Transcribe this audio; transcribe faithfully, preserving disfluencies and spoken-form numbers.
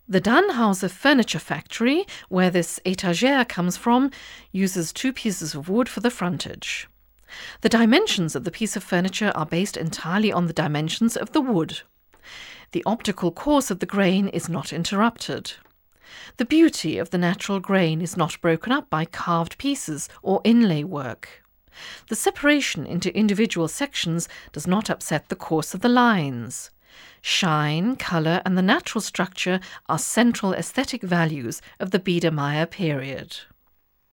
The Dannhauser Furniture Factory, where this étagère comes from, uses two pieces of wood for the frontage. The dimensions of the piece of furniture are based entirely on the dimensions of the wood. The optical course of the grain is not interrupted. The beauty of the natural grain is not broken up by carved pieces or inlay work. The separation into individual sections does not upset the course of the lines. Shine, colour and the natural structure are central aesthetic values of the Biedermeier period.